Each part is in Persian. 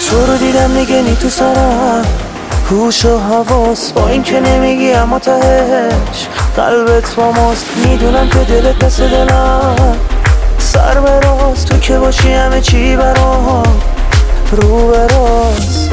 تو رو دیدم میگنی تو سرم، هوش و حواس با این که نمیگی اما تهش قلبت با ماست. میدونم که دلت مثل دلم، سر به راست تو که باشی همه چی برام رو به راست.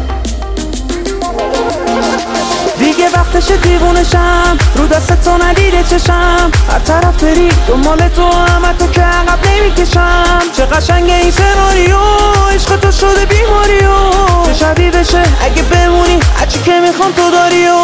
دیگه وقتش دیوونشم، رو دست تو ندیده چشم، هر طرف بری دنبال تو همه تو که عقب نمیکشم. چه قشنگه این سناریو، عشق تو شده بیماریو، چه شبیه بشه اگه بمونی هرچی که میخوام تو داریو.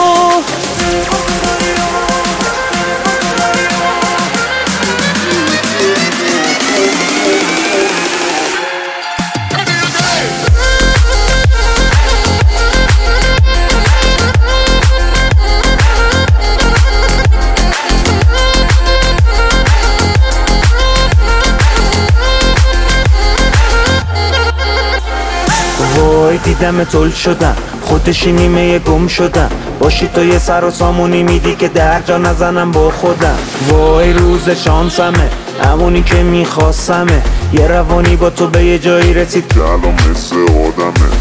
وای دیدم تول شدم، خودشی نیمه گم شدم، باشی تو یه سر و سامونی میدی که در جا نزنم با خودم. وای روز شانسمه، همونی که میخواستمه، یه روانی با تو به یه جایی رسید که الان مثل آدمه.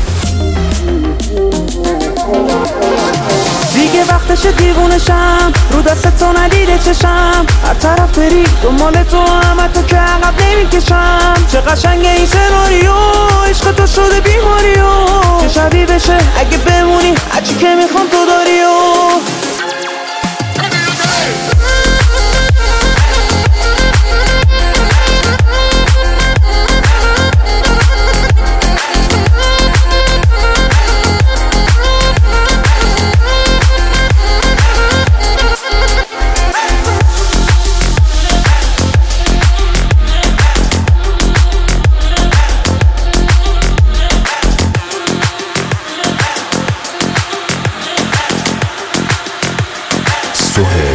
دیگه وقتش دیوونشم، رو دست تو ندیده چشم، هر طرف بری دنبال تو همه تو که عقب نمیکشم. چه قشنگه این سناریو، عشق تو شده بیماریو، چه شبیه بشه اگه بمونی هرچی که میخوام تو داریو. سهیل